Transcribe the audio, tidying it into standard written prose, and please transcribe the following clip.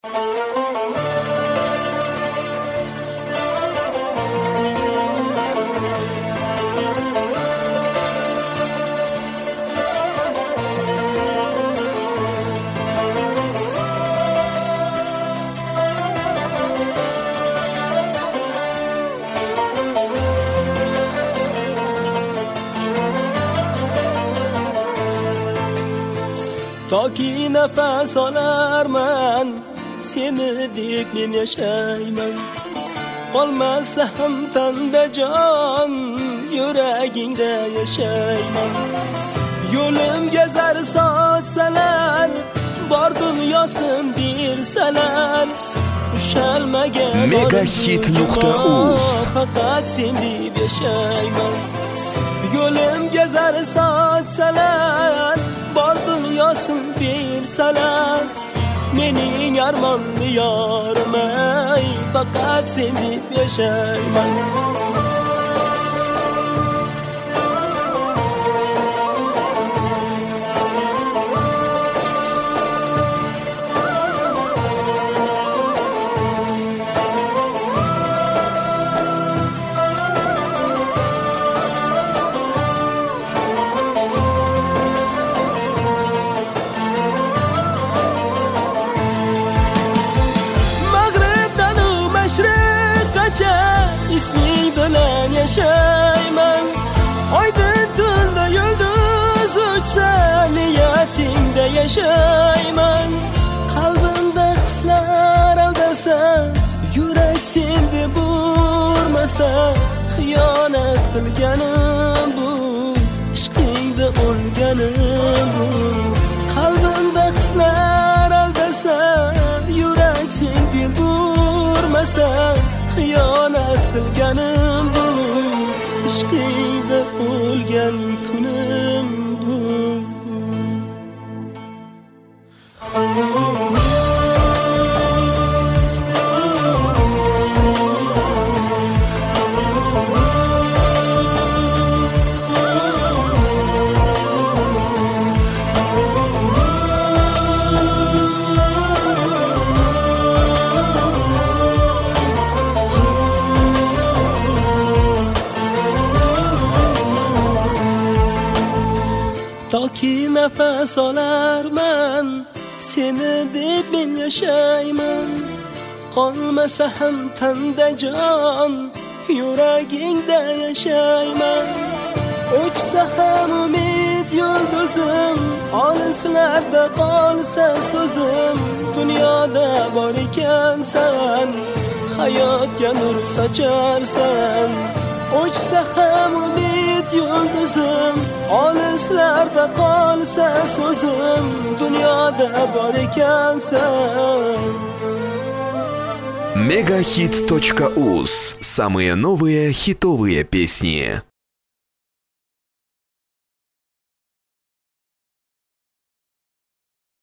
Toki nafas olarman, seni deb men yashayman. Qolmasa ham tanda jon, yuragingda yashayman. Yo'limga zar sochsalar, bor dunyosin bersalar, ushalmagan Megahit.uz faqat sen deb yashayman. Yo'limga zar sochsalar, bor dunyosin bersalar, mening armonli yorim ey, faqat sen deb yashayman. İsmi bilan yashayman. Oydin tunda yulduz uçsa, niyatingda yashayman. Qalbimda hislar aldasa, yurak seni burmasa, xiyonat qilganim bu, ishqingda o'lganim bu. Qalbimda hislar aldasa, yurak seni burmasa, xiyonat qilganim bu, ishqingda o'lgan kunim bu. Toki nafas olarman, seni deb men yashayman. Qolmasa ham tanda jon, yuragingda yashayman. O'chsa ham umid yulduzim, olislarda qolsa so'zim, dunyoda bor ekansan, hayotga nur socharsan. O'chsa ham umid yulduzim, olislarda qolsa so'zim, dunyoda bor ekansan. Megahit.uz. Самые новые хитовые песни.